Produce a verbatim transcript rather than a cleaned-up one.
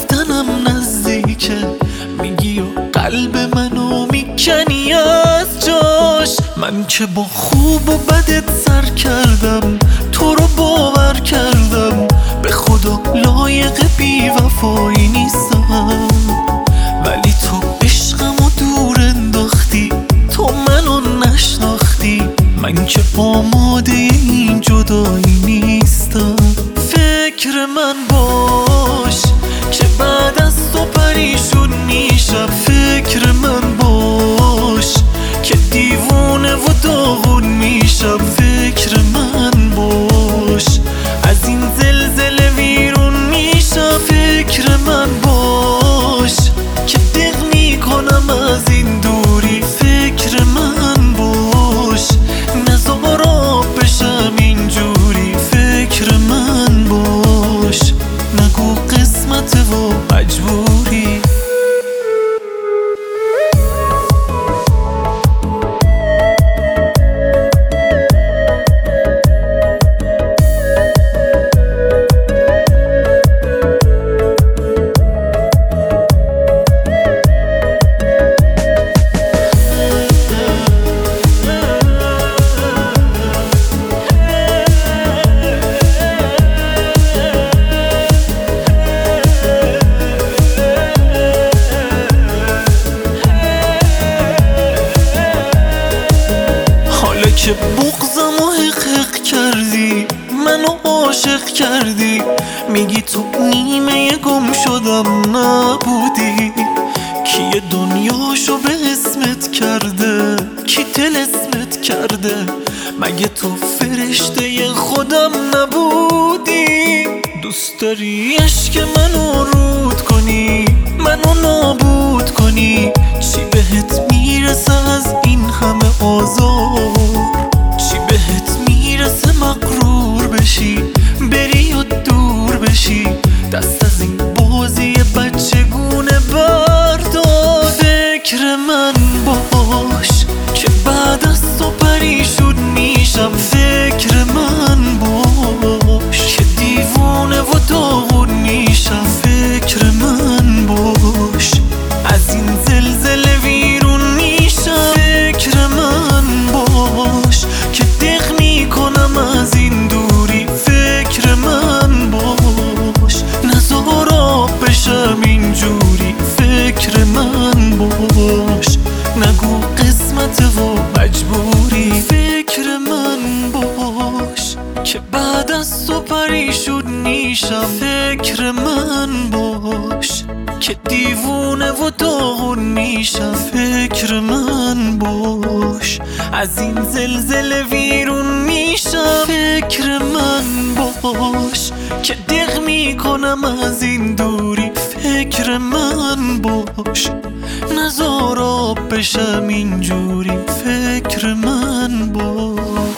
رفتنم نزدیکه، میگی و قلب منو میکنی از جاش. من که با خوب و بدت سر کردم، تو رو باور کردم، به خدا لایق بی وفایی نیستم. ولی تو عشقمو دور انداختی، تو منو نشناختی، من که آماده این جدایی نیستم. فکر من باش که بعد از تو پریشون میشم، فکر من باش که دیوونه و داغون میشم، فکر من باش از این زلزله ویرون میشم، فکر من باش که دق میکنم از این دوری، فکر من باش نزار آب بشم اینجوری، فکر من باش نگو قسمت و مجبوری. که بغضم و حق کردی، منو عاشق کردی، میگی تو نیمه گم شدم نبودی. کی دنیاشو به اسمت کرده، کی طلسمت کرده، مگه تو فرشته خودم نبودی؟ دوست داری عشق منو رود کنی، منو نابود کنی، چی بهت میرسه از این همه آزار؟ چی بهت میرسه مغرور بشی، بری و دور بشی، دست از این بازی بچگونه بردار. فکر من باش که بعد از تو پریشون میشم، فکر من باش که دیوونه و داغون میشم، فکر من باش از این زلزله ویرون میشم، فکر من باش که دق میکنم از این دوری، فکر من باش نزار آب بشم اینجوری، فکر من باش نگو قسمت و مجبوری. فکر من باش که بعد از تو پریشون میشم، فکر من باش که دیوونه و داغون میشم، فکر من باش از این زلزله ویرون میشم، فکر من باش که دق میکنم از این دوری، فکر من باش نزار آب بشم اینجوری، فکر من باش.